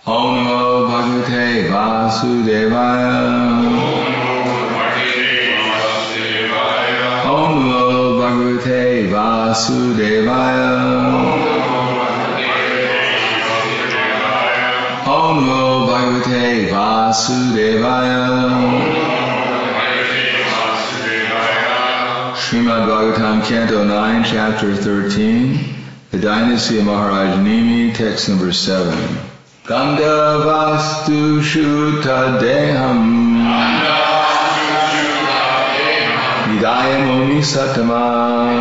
Om Namo Bhagavate Vasudevaya. Om Namo Bhagavate Vasudevaya. Om Namo Bhagavate Vasudevaya. Srimad Bhagavatam, Canto 9, Chapter 13, The Dynasty of Maharaj Nimi, Text number 7. Gandhavastu Shuta Deham Vidayamuni Satama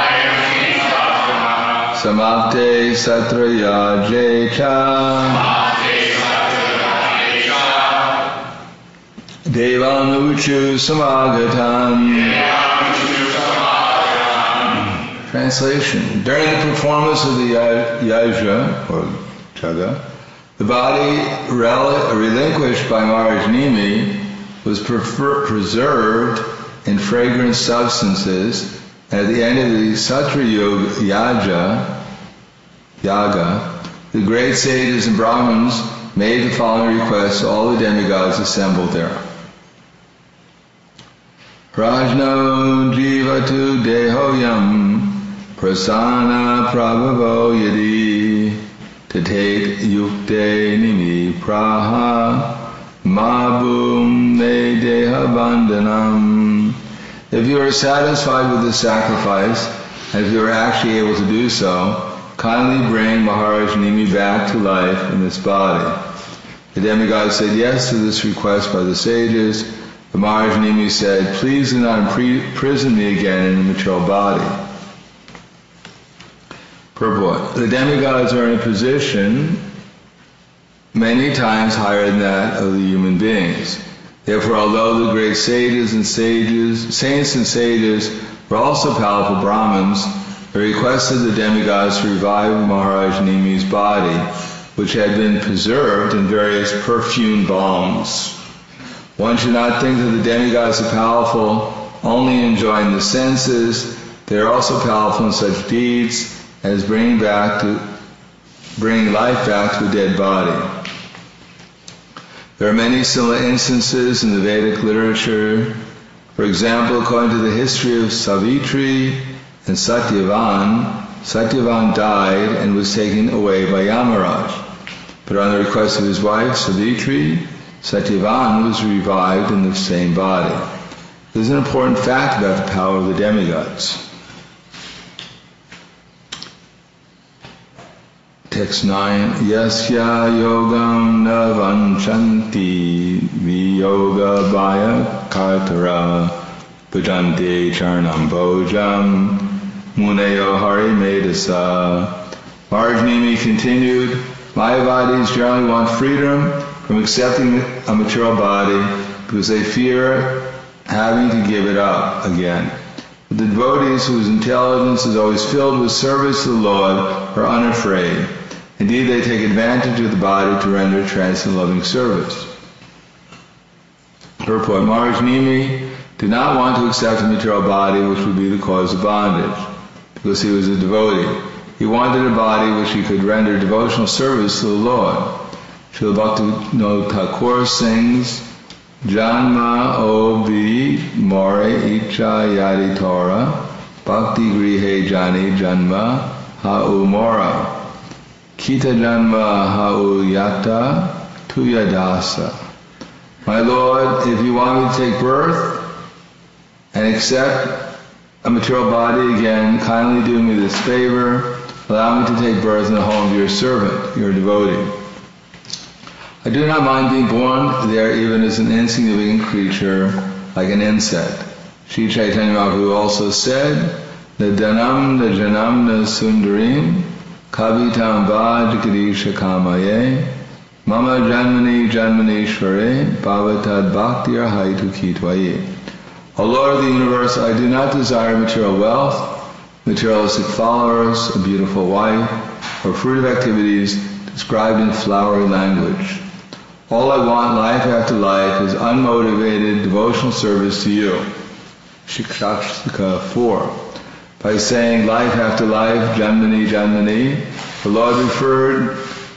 Samapte Satraya Jecha Devanuchu Samagatan. Translation. During the performance of the Yajna, or Jaga, the body relinquished by Maharaj Nimi was preserved in fragrant substances, and at the end of the Satra Yaga, the great sages and Brahmins made the following request to all the demigods assembled there. Rajno jivatu dehoyam prasana prabhavo yadi tatate yukte nimi praha mabum ne deha bandhanam. If you are satisfied with the sacrifice, and if you are actually able to do so, kindly bring Maharaj Nimi back to life in this body. The demigods said yes to this request by the sages. But Maharaj Nimi said, please do not imprison me again in the material body. Purport. The demigods are in a position many times higher than that of the human beings. Therefore, although the great saints and sages were also powerful Brahmins, they requested the demigods to revive Maharaj Nimi's body, which had been preserved in various perfumed balms. One should not think that the demigods are powerful only enjoying the senses. They are also powerful in such deeds as bringing life back to a dead body. There are many similar instances in the Vedic literature. For example, according to the history of Savitri and Satyavan, Satyavan died and was taken away by Yamaraj. But on the request of his wife, Savitri, Satyavan was revived in the same body. This is an important fact about the power of the demigods. Text 9. Yasya yogam na vanchanti viyoga bhaya kartara bhajante charnam bhojam muneyo hari medasa. Maharaj Nimi continued, Mayavadis generally want freedom from accepting a material body because they fear having to give it up again. But the devotees whose intelligence is always filled with service to the Lord are unafraid. Indeed, they take advantage of the body to render transcendent loving service. Purport. Maharaj Nimi did not want to accept a material body which would be the cause of bondage, because he was a devotee. He wanted a body which he could render devotional service to the Lord. Srila Bhaktivinoda Thakur sings, Janma obi more icha yadi Torah, bhakti grihe jani janma ha'u mora, kita janma ha'u yata tuyadasa. My Lord, if you want me to take birth and accept a material body again, kindly do me this favor, allow me to take birth in the home of your servant, your devotee. I do not mind being born there even as an insignificant creature, like an insect. Sri Chaitanya Mahaprabhu also said, Nadanam najanam sundarim kavitam vajikadisha kamaye mama janmani janmanishvare bhavatad bhaktir haitu kitvaye. O Lord of the universe, I do not desire material wealth, materialistic followers, a beautiful wife, or fruitive activities described in flowery language. All I want, life after life, is unmotivated devotional service to you. Shikshashika 4. By saying life after life, Janmani, Janmani, the Lord referred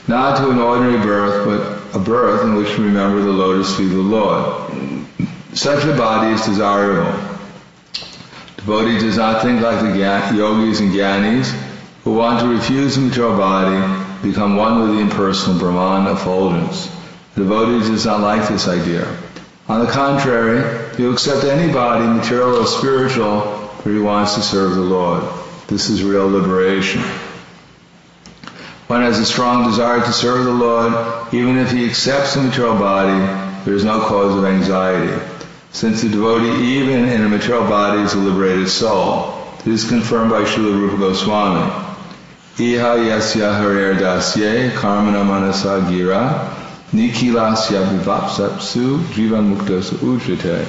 not to an ordinary birth, but a birth in which to remember the lotus feet of the Lord. Such a body is desirable. Devotee does not think like the yogis and gyanis who want to refuse the material body, become one with the impersonal Brahman effulgence. The devotee does not like this idea. On the contrary, he will accept any body, material or spiritual, for he wants to serve the Lord. This is real liberation. One has a strong desire to serve the Lord. Even if he accepts the material body, there is no cause of anxiety. Since the devotee, even in a material body, is a liberated soul. This is confirmed by Srila Rupa Goswami. Iha yasya harer dasye karmana manasa gira nikilasya vivapsapsu jivan muktas ujjate.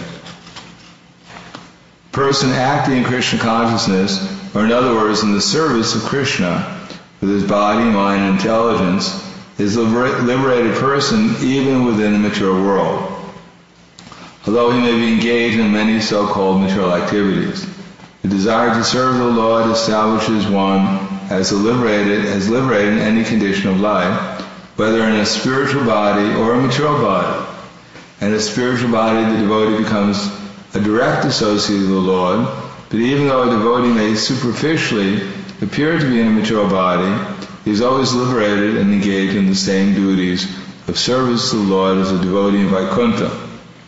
Person acting in Krishna consciousness, or in other words, in the service of Krishna, with his body, mind, and intelligence, is a liberated person even within the material world, although he may be engaged in many so-called material activities. The desire to serve the Lord establishes one as liberated in any condition of life, whether in a spiritual body or a material body. In a spiritual body, the devotee becomes a direct associate of the Lord, but even though a devotee may superficially appear to be in a material body, he is always liberated and engaged in the same duties of service to the Lord as a devotee in Vaikuntha.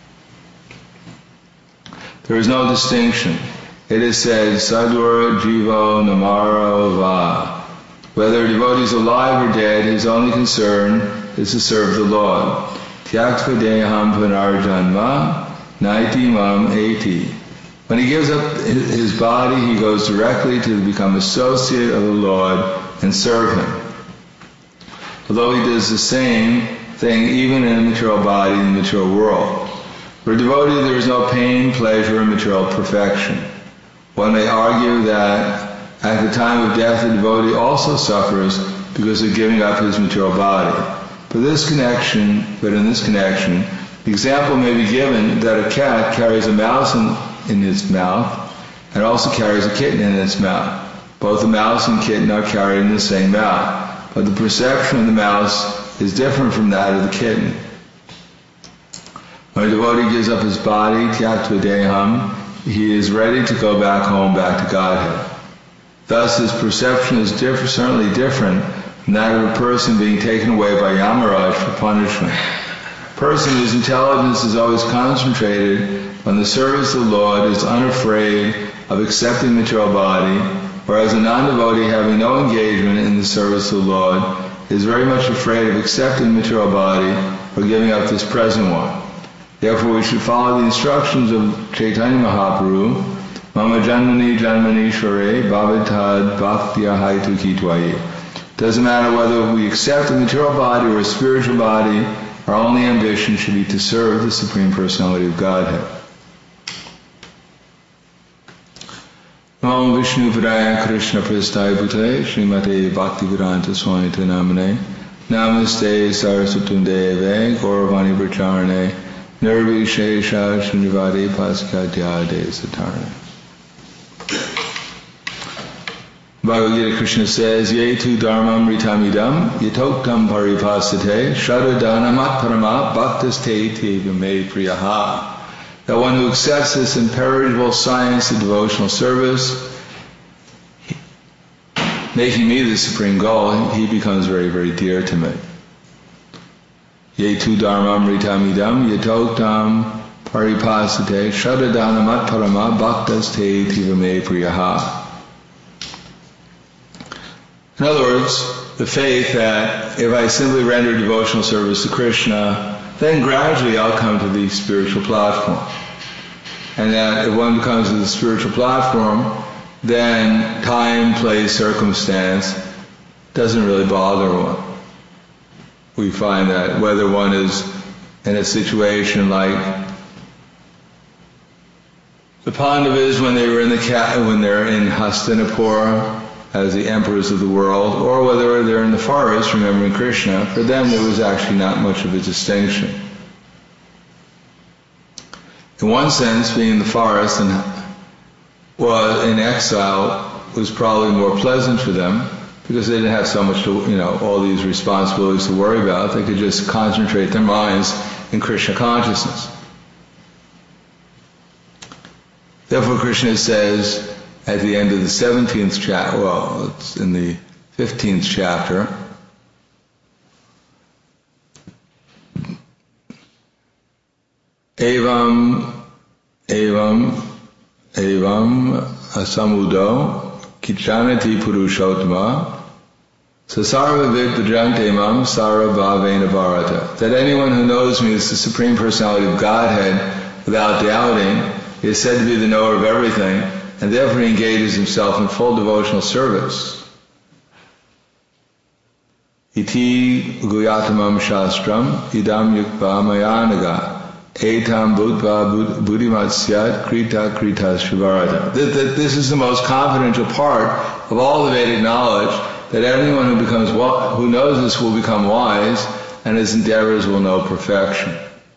There is no distinction. It is said, Sadur Jivo Namaro Va. Whether a devotee is alive or dead, his only concern is to serve the Lord. Tyaktva Deham Punarjanma Naiti Mam Eti. When he gives up his body, he goes directly to become associate of the Lord and serve Him. Although he does the same thing even in a material body in the material world. For a devotee, there is no pain, pleasure, or material perfection. One may argue that at the time of death, the devotee also suffers because of giving up his material body. But in this connection, the example may be given that a cat carries a mouse in its mouth and also carries a kitten in its mouth. Both the mouse and kitten are carried in the same mouth, but the perception of the mouse is different from that of the kitten. When a devotee gives up his body, tyaktva deham, he is ready to go back home, back to Godhead. Thus his perception is certainly different from that of a person being taken away by Yamaraj for punishment. A person whose intelligence is always concentrated on the service of the Lord is unafraid of accepting the material body, whereas a non-devotee having no engagement in the service of the Lord is very much afraid of accepting the material body or giving up this present one. Therefore we should follow the instructions of Chaitanya Mahaprabhu, Mama Janmani Janmani Shore Bhavatad Bhaktya Haitu Kitwaye. Doesn't matter whether we accept a material body or a spiritual body, our only ambition should be to serve the Supreme Personality of Godhead. Namo Vishnu Padaya Krishna Prasthaya Bhutale Srimate Bhaktivedanta Swami Namane Namaste Saraswatam Deve Gauravani Pracharane Nirvishesha Srinivadi Paskadhyade Satarane. Bhagavad Gita Krishna says, Ye tu dharmam ritamidam yatoktam paripasate shadadanamat parama bhaktaste teva me priyaha. That one who accepts this imperishable science of devotional service, making me the supreme goal, he becomes very, very dear to me. Ye tu dharmam ritamidam yatoktam paripasate shadadanamat parama bhaktaste teva me priyaha. In other words, the faith that if I simply render devotional service to Krishna, then gradually I'll come to the spiritual platform. And that if one comes to the spiritual platform, then time, place, circumstance doesn't really bother one. We find that whether one is in a situation like the Pandavas when they're in Hastinapura, as the emperors of the world, or whether they're in the forest remembering Krishna, for them there was actually not much of a distinction. In one sense, being in the forest and in exile was probably more pleasant for them, because they didn't have so much to, all these responsibilities to worry about. They could just concentrate their minds in Krishna consciousness. Therefore, Krishna says at the end of the 17th chapter, well, it's in the 15th chapter, Evam asamudo kichanati purushottama sasarva vidbhajante mam sarvabhavena bharata. That anyone who knows me as the Supreme Personality of Godhead without doubting is said to be the knower of everything, and therefore he engages himself in full devotional service. Iti guyatamam shastram idam yukpa mayanaga etam buddha buddhimatsyat krita shivarata. This is the most confidential part of all the Vedic knowledge, that anyone who knows this will become wise, and his endeavors will know perfection.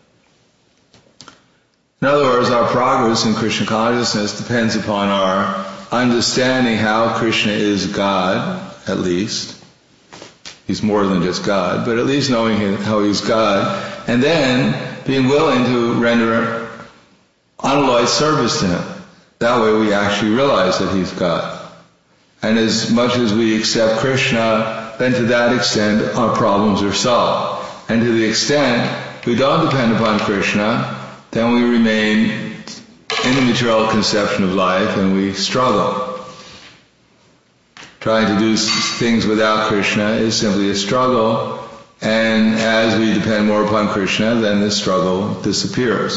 In other words, our progress in Krishna consciousness depends upon our understanding how Krishna is God, at least. He's more than just God, but at least knowing how he's God, and then being willing to render unalloyed service to him. That way we actually realize that he's God. And as much as we accept Krishna, then to that extent our problems are solved. And to the extent we don't depend upon Krishna, then we remain in the material conception of life and we struggle. Trying to do things without Krishna is simply a struggle, and as we depend more upon Krishna, then the struggle disappears.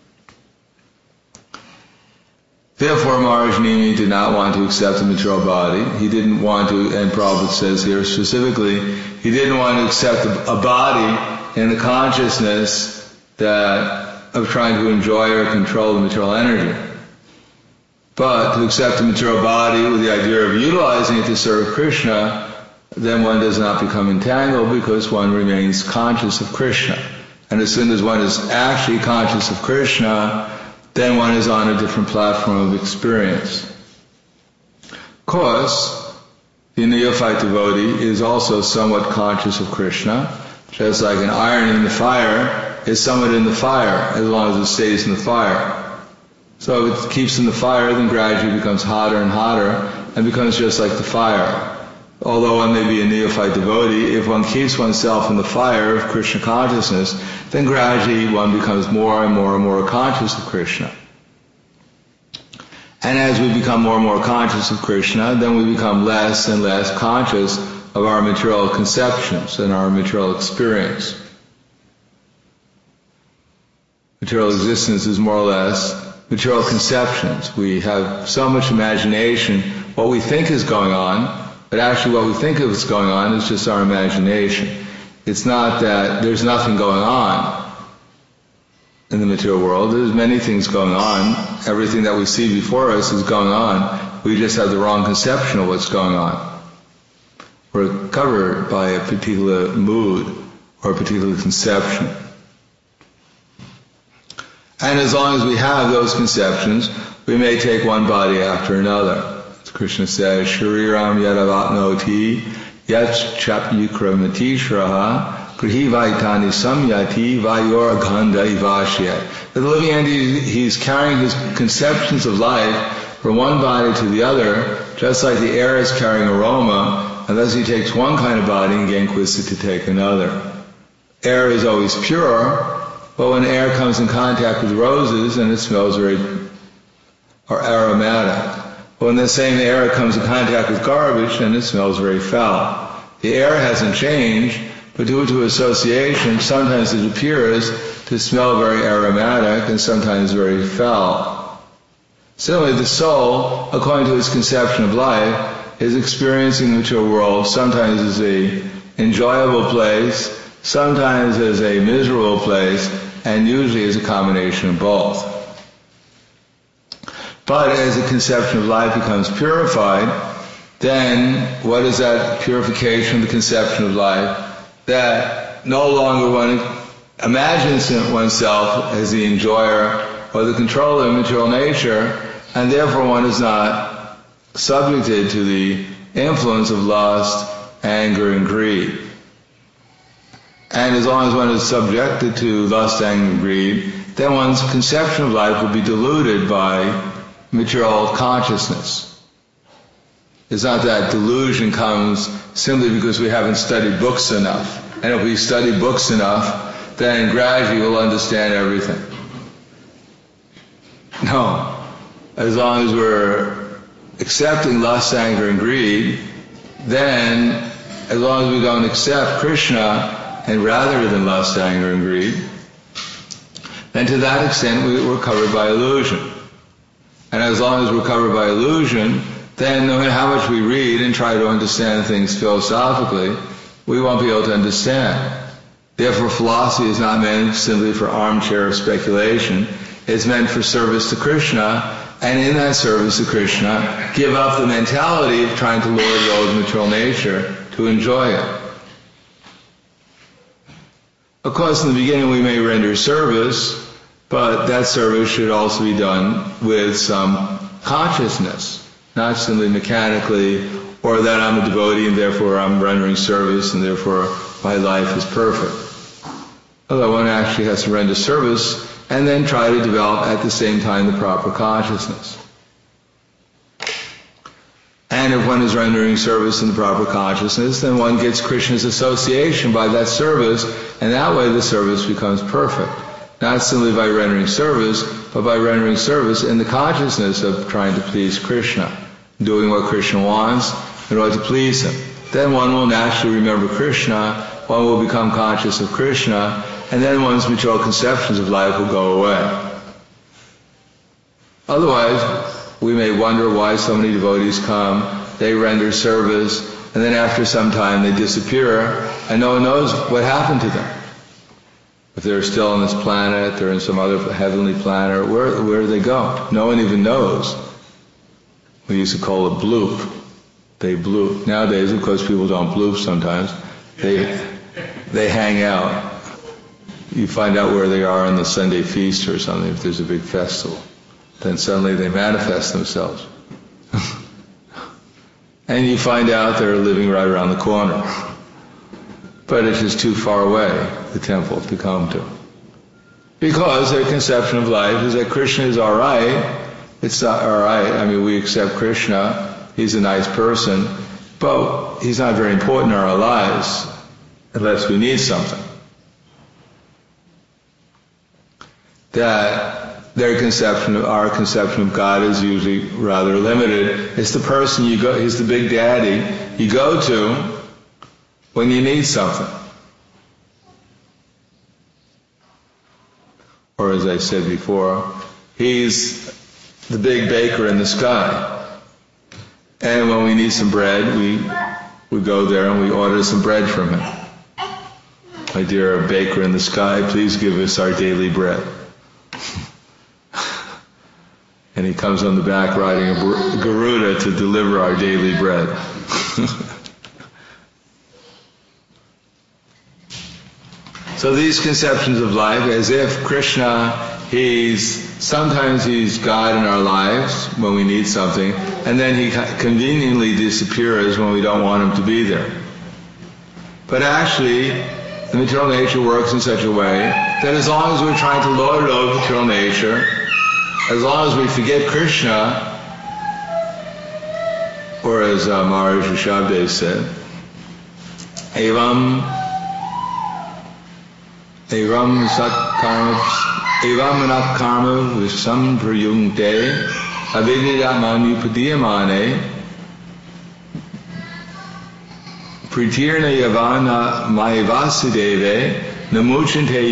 Therefore, Maharaj Nimi did not want to accept the material body. He didn't want to, and Prabhupada says here specifically, he didn't want to accept a body in the consciousness of trying to enjoy or control the material energy. But to accept the material body with the idea of utilizing it to serve Krishna, then one does not become entangled because one remains conscious of Krishna. And as soon as one is actually conscious of Krishna, then one is on a different platform of experience. Of course, the neophyte devotee is also somewhat conscious of Krishna, just like an iron in the fire is somewhat in the fire, as long as it stays in the fire. So if it keeps in the fire, then gradually becomes hotter and hotter, and becomes just like the fire. Although one may be a neophyte devotee, if one keeps oneself in the fire of Krishna consciousness, then gradually one becomes more and more and more conscious of Krishna. And as we become more and more conscious of Krishna, then we become less and less conscious of our material conceptions and our material experience. Material existence is more or less material conceptions. We have so much imagination, what we think is going on, but actually what we think is going on is just our imagination. It's not that there's nothing going on in the material world. There's many things going on. Everything that we see before us is going on. We just have the wrong conception of what's going on. We're covered by a particular mood or a particular conception. And as long as we have those conceptions, we may take one body after another. As Krishna says, Shariram yadavatnoti yat chapyukramati shraha grihi vaitani samyati vayor gandha ivashyat. The living entity, he's carrying his conceptions of life from one body to the other, just like the air is carrying aroma, and thus he takes one kind of body and gets requested to take another. Air is always pure, but when air comes in contact with roses, and it smells very aromatic. But when the same air comes in contact with garbage, then it smells very foul. The air hasn't changed, but due to association, sometimes it appears to smell very aromatic and sometimes very foul. Similarly, the soul, according to its conception of life, is experiencing the material world sometimes as an enjoyable place, sometimes as a miserable place, and usually as a combination of both. But as the conception of life becomes purified, then what is that purification of the conception of life? That no longer one imagines oneself as the enjoyer or the controller of material nature, and therefore one is not subjected to the influence of lust, anger, and greed. And as long as one is subjected to lust, anger, and greed, then one's conception of life will be diluted by material consciousness. It's not that delusion comes simply because we haven't studied books enough. And if we study books enough, then gradually we'll understand everything. No. As long as we're accepting lust, anger, and greed, then as long as we don't accept Krishna and rather than lust, anger, and greed, then to that extent we're covered by illusion. And as long as we're covered by illusion, then no matter how much we read and try to understand things philosophically, we won't be able to understand. Therefore, philosophy is not meant simply for armchair speculation. It's meant for service to Krishna, and in that service to Krishna, give up the mentality of trying to lord it over material nature to enjoy it. Of course, in the beginning we may render service, but that service should also be done with some consciousness, not simply mechanically, or that I'm a devotee and therefore I'm rendering service and therefore my life is perfect. Although one actually has to render service and then try to develop at the same time the proper consciousness. And if one is rendering service in the proper consciousness, then one gets Krishna's association by that service, and that way the service becomes perfect. Not simply by rendering service, but by rendering service in the consciousness of trying to please Krishna, doing what Krishna wants in order to please him. Then one will naturally remember Krishna, one will become conscious of Krishna, and then one's material conceptions of life will go away. Otherwise, we may wonder why so many devotees come, they render service, and then after some time they disappear, and no one knows what happened to them. If they're still on this planet, they're in some other heavenly planet, where do they go? No one even knows. We used to call it bloop. They bloop. Nowadays, of course, people don't bloop sometimes. They hang out. You find out where they are on the Sunday feast or something, if there's a big festival. Then suddenly they manifest themselves. And you find out they're living right around the corner. But it's just too far away, the temple, to come to. Because their conception of life is that Krishna is alright. It's not alright. I mean, we accept Krishna. He's a nice person. But he's not very important in our lives unless we need something. That their conception of our conception of God is usually rather limited. It's the person you go, he's the big daddy you go to when you need something. Or as I said before, he's the big baker in the sky. And when we need some bread, we go there and we order some bread from him. My dear baker in the sky, please give us our daily bread. And he comes on the back riding a Garuda to deliver our daily bread. So these conceptions of life, as if Krishna, sometimes he's God in our lives when we need something, and then he conveniently disappears when we don't want him to be there. But actually, the material nature works in such a way that as long as we're trying to lord it over material nature, as long as we forget Krishna, or as Maharaj Rishabdev said, Evam manat karma visam prayungte avignidamani padiyamane pritirna yavana mayavasudeve namuchante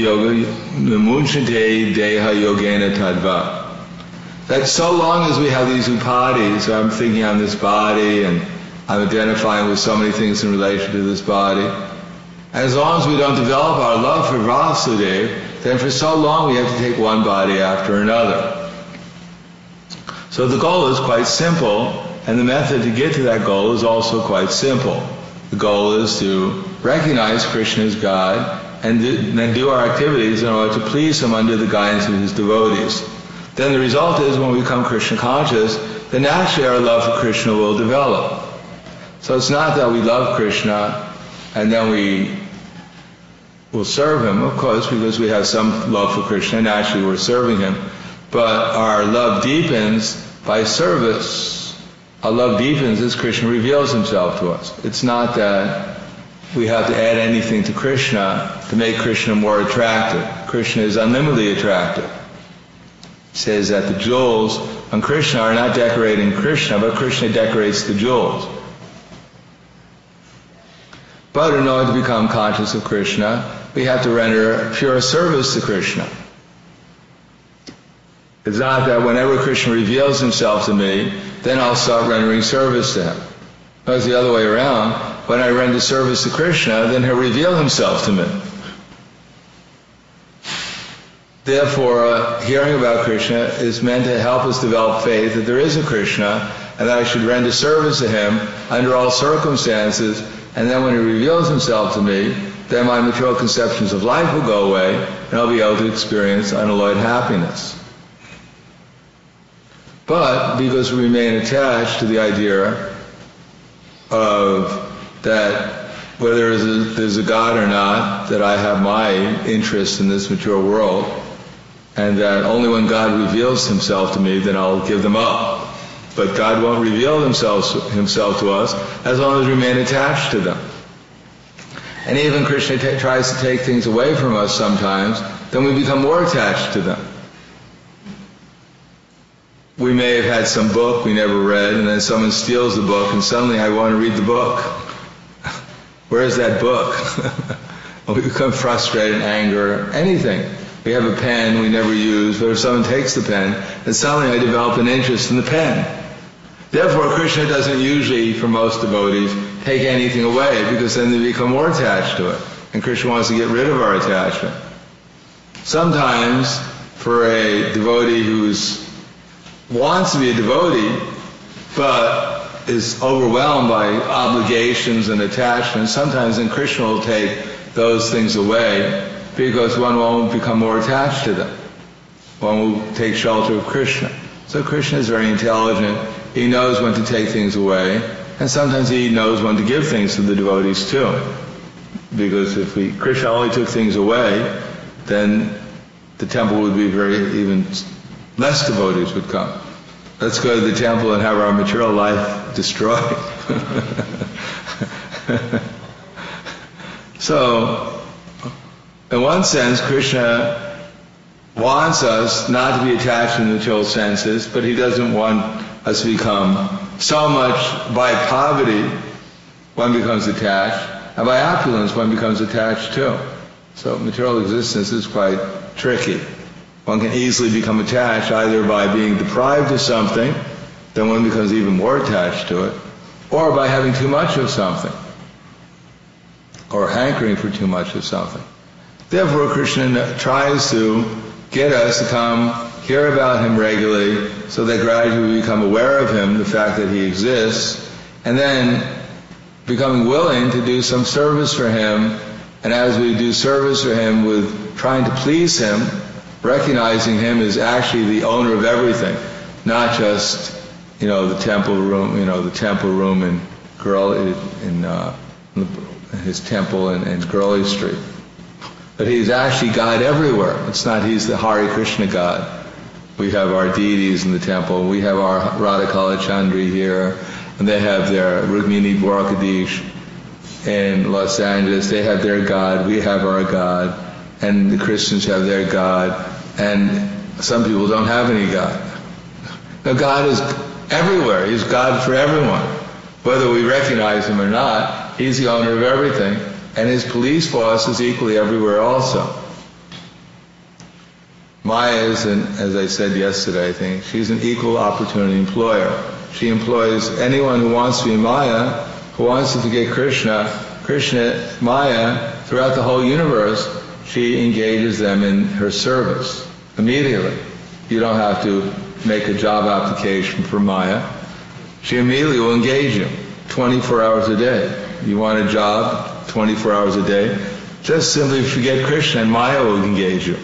deha yogena tadva. That so long as we have these upadis, I'm thinking on this body and I'm identifying with so many things in relation to this body, and as long as we don't develop our love for Vasudeva, then for so long we have to take one body after another. So the goal is quite simple, and the method to get to that goal is also quite simple. The goal is to recognize Krishna as God and then do our activities in order to please him under the guidance of his devotees. Then the result is when we become Krishna conscious, then naturally our love for Krishna will develop. So it's not that we love Krishna and then we will serve him, of course, because we have some love for Krishna and actually we're serving him. But our love deepens by service. Our love deepens as Krishna reveals himself to us. It's not that we have to add anything to Krishna to make Krishna more attractive. Krishna is unlimitedly attractive. It says that the jewels on Krishna are not decorating Krishna, but Krishna decorates the jewels. But in order to become conscious of Krishna, we have to render pure service to Krishna. It's not that whenever Krishna reveals himself to me, then I'll start rendering service to him. No, it's the other way around. When I render service to Krishna, then he'll reveal himself to me. Therefore, hearing about Krishna is meant to help us develop faith that there is a Krishna and that I should render service to him under all circumstances, and then when he reveals himself to me, then my material conceptions of life will go away and I'll be able to experience unalloyed happiness. But because we remain attached to the idea of that whether there's a God or not, that I have my interest in this material world, and that only when God reveals himself to me, then I'll give them up. But God won't reveal himself to us as long as we remain attached to them. And even Krishna tries to take things away from us sometimes, then we become more attached to them. We may have had some book we never read, and then someone steals the book, and suddenly I want to read the book. Where's that book? We become frustrated and anger, anything. We have a pen we never use, but if someone takes the pen, then suddenly I develop an interest in the pen. Therefore, Krishna doesn't usually, for most devotees, take anything away, because then they become more attached to it. And Krishna wants to get rid of our attachment. Sometimes, for a devotee who wants to be a devotee, but is overwhelmed by obligations and attachments, sometimes then Krishna will take those things away, because one won't become more attached to them. One will take shelter of Krishna. So Krishna is very intelligent. He knows when to take things away, and sometimes he knows when to give things to the devotees too. Because if Krishna only took things away, then the temple would be even less devotees would come. Let's go to the temple and have our material life destroyed. So, in one sense, Krishna wants us not to be attached to the material senses, but he doesn't want us to become so much by poverty one becomes attached, and by opulence one becomes attached too. So material existence is quite tricky. One can easily become attached either by being deprived of something, then one becomes even more attached to it, or by having too much of something, or hankering for too much of something. Therefore, Krishna tries to get us to come hear about him regularly, so that gradually we become aware of him, the fact that he exists, and then becoming willing to do some service for him. And as we do service for him with trying to please him, recognizing him as actually the owner of everything, not just, the temple room in his temple in Gurley Street. But he's actually God everywhere. It's not he's the Hare Krishna God. We have our deities in the temple. We have our Radha Kalachandri here, and they have their Rukmini Dwarkadish in Los Angeles. They have their God. We have our God. And the Christians have their God, and some people don't have any God. Now God is everywhere. He's God for everyone. Whether we recognize him or not, he's the owner of everything, and his police force is equally everywhere also. Maya is, as I said yesterday, I think, she's an equal opportunity employer. She employs anyone who wants to be Maya, who wants to forget Krishna, Maya, throughout the whole universe. She engages them in her service immediately. You don't have to make a job application for Maya. She immediately will engage you 24 hours a day. You want a job 24 hours a day? Just simply forget Krishna and Maya will engage you.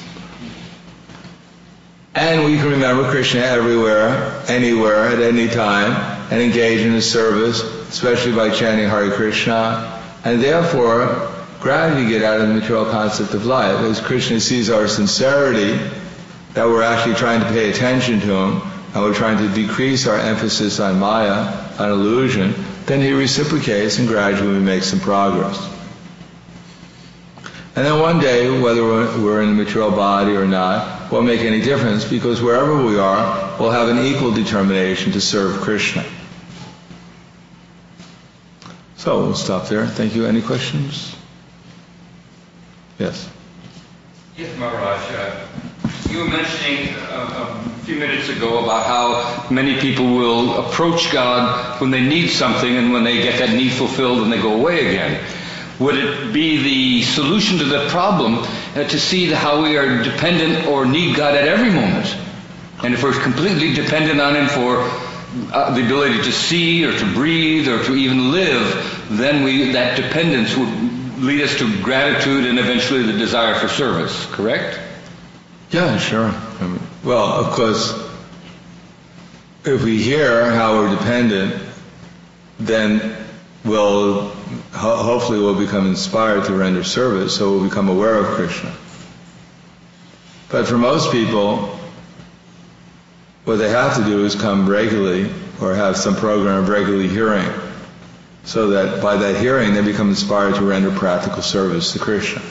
And we can remember Krishna everywhere, anywhere, at any time, and engage in his service especially by chanting Hare Krishna, and therefore gradually get out of the material concept of life. As Krishna sees our sincerity, that we're actually trying to pay attention to Him, and we're trying to decrease our emphasis on Maya, on illusion, then He reciprocates and gradually we make some progress. And then one day, whether we're in a material body or not, won't make any difference, because wherever we are, we'll have an equal determination to serve Krishna. So we'll stop there. Thank you. Any questions? Yes. Yes, Maharaj. You were mentioning a few minutes ago about how many people will approach God when they need something, and when they get that need fulfilled, and they go away again. Would it be the solution to the problem to see how we are dependent or need God at every moment? And if we're completely dependent on Him for the ability to see or to breathe or to even live, then that dependence would lead us to gratitude and eventually the desire for service, correct? Yeah, sure. Well, of course, if we hear how we're dependent, then hopefully we'll become inspired to render service, so we'll become aware of Krishna. But for most people, what they have to do is come regularly or have some program of regularly hearing, so that by that hearing they become inspired to render practical service to Krishna.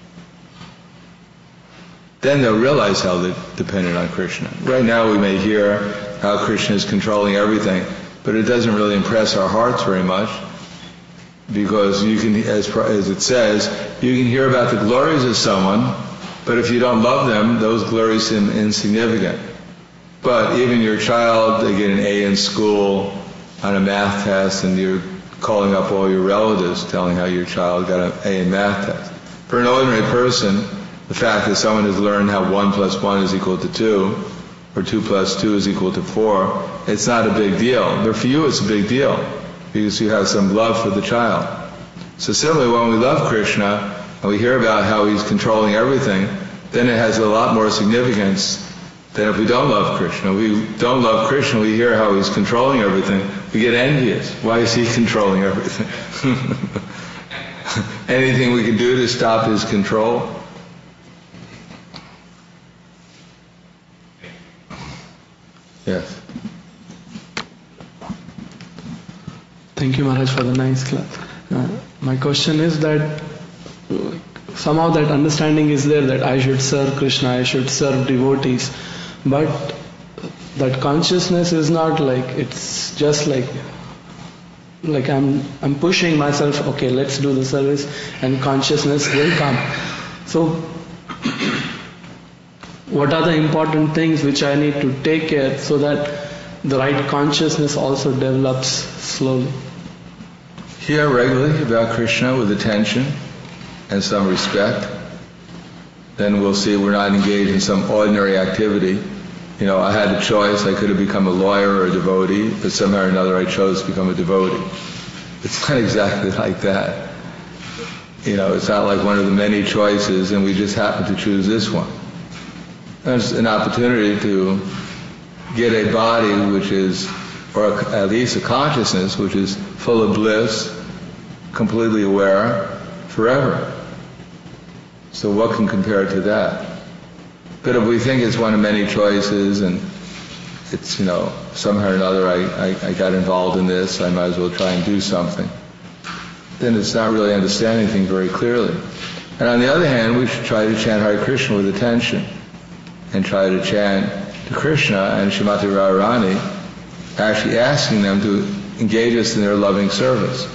Then they'll realize how they're dependent on Krishna. Right now we may hear how Krishna is controlling everything, but it doesn't really impress our hearts very much, because you can, as it says, you can hear about the glories of someone, but if you don't love them, those glories seem insignificant. But even your child, they get an A in school on a math test, and you're calling up all your relatives telling how your child got an A in math test. For an ordinary person, the fact that someone has learned how 1 + 1 is equal to 2, or 2 + 2 is equal to 4, it's not a big deal. But for you it's a big deal, because you have some love for the child. So similarly, when we love Krishna, and we hear about how He's controlling everything, then it has a lot more significance than if we don't love Krishna. We don't love Krishna, we hear how He's controlling everything, we get envious. Why is He controlling everything? Anything we can do to stop His control? Yes. Thank you, Maharaj, for the nice class. My question is that somehow that understanding is there that I should serve Krishna, I should serve devotees, but that consciousness is not like, it's just like I'm pushing myself, okay, let's do the service, and consciousness will come. So what are the important things which I need to take care so that the right consciousness also develops slowly? Hear regularly about Krishna with attention and some respect. Then we'll see we're not engaged in some ordinary activity. You know, I had a choice. I could have become a lawyer or a devotee, but somehow or another I chose to become a devotee. It's not exactly like that. You know, it's not like one of the many choices and we just happen to choose this one. There's an opportunity to get a body which is, or at least a consciousness which is full of bliss, completely aware, forever. So what can compare to that? But if we think it's one of many choices and it's, you know, somehow or another I got involved in this, I might as well try and do something, then it's not really understanding things very clearly. And on the other hand, we should try to chant Hare Krishna with attention and try to chant to Krishna and Srimati Radharani, actually asking them to engage us in their loving service.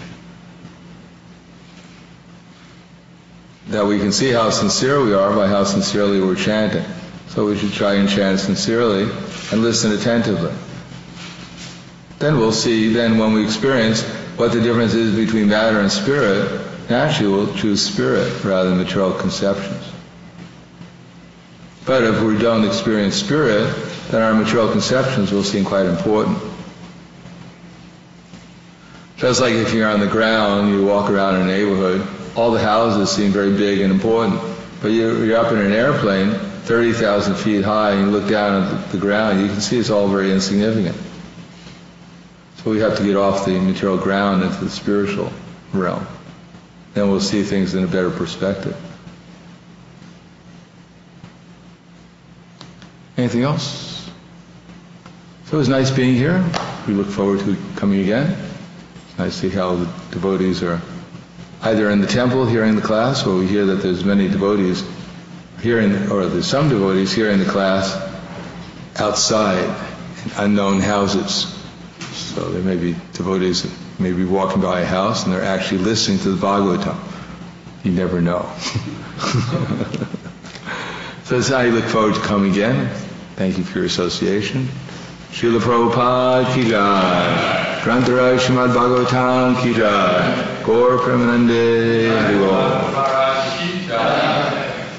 That we can see how sincere we are by how sincerely we're chanting. So we should try and chant sincerely and listen attentively. Then we'll see, then when we experience what the difference is between matter and spirit, naturally we'll choose spirit rather than material conceptions. But if we don't experience spirit, then our material conceptions will seem quite important. Just like if you're on the ground, you walk around in a neighborhood, all the houses seem very big and important. But you're up in an airplane, 30,000 feet high, and you look down at the ground, you can see it's all very insignificant. So we have to get off the material ground into the spiritual realm. Then we'll see things in a better perspective. Anything else? So it was nice being here. We look forward to coming again. I see how the devotees are either in the temple hearing the class, or we hear that there's many devotees hearing, or there's some devotees hearing the class outside in unknown houses. So there may be devotees that may be walking by a house and they're actually listening to the Bhagavatam. You never know. So that's how I look forward to coming again. Thank you for your association. Srila Prabhupada ki jai. Grantaraj Srimad Bhagavatam ki jai. Gaur Premanande Hari Om.